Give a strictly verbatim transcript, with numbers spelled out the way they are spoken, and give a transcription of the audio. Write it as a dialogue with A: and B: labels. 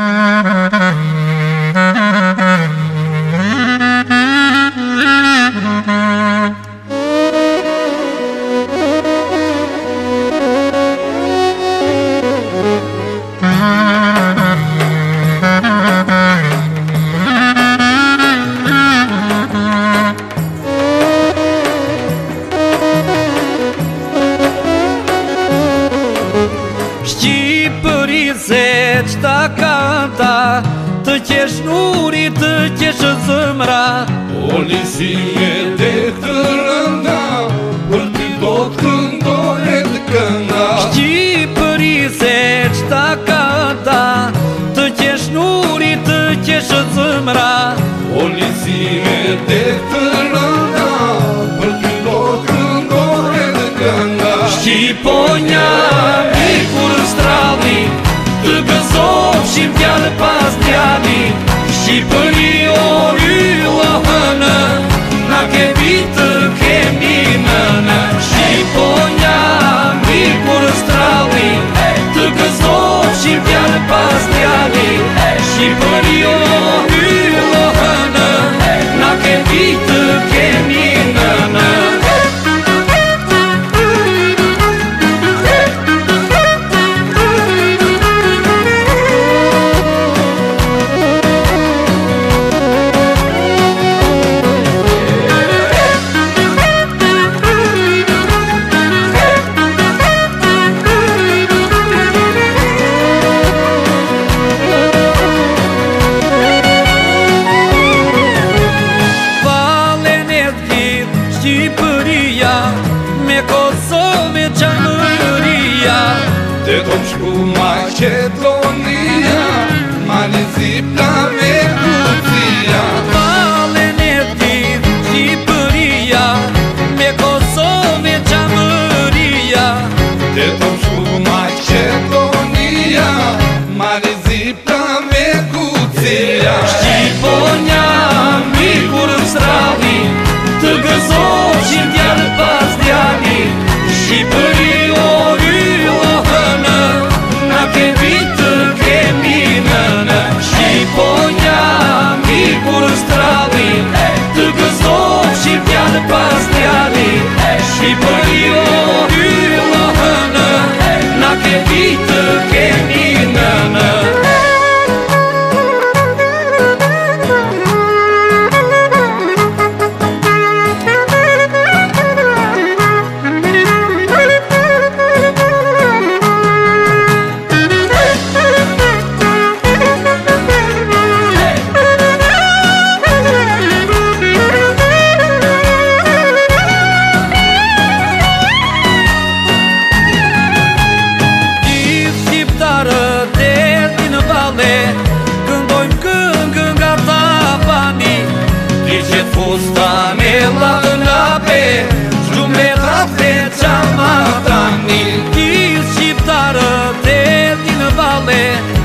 A: Știi, părizeci, ta canta, tăchești nuri, tăchești zâmra,
B: o lisime de tărânda, părti tot când dored cânda.
A: Știi, părizeci, ta canta, tăchești nuri, tăchești zâmra,
B: o lisime de tărânda, părti tot când dored cânda.
A: Știi, ponia strali, tăgăzov și-mi pială pastiani, și păriori la hână, na chebită chemină, și ponia micur strali, tăgăzov și-mi pială pastiani, și păriori la hână, na chebită chemină.
B: Te domși cu Macedonia, mani zipla mecuția.
A: Vale netit și păria, me Kosove ceamăria.
B: Te domși cu Macedonia, mani zipla mecuția.
A: Știi, ponia micur strali, tăgăzov și-mi pială pastiani, și păriori la hână, na chebită chemină. Și ponia micur strali, tăgăzov și-mi pială pastiani, și păriori la hână, na chebită chemină. Fustanela în ape, jumeta fecea matani, Chis și tară de din vale,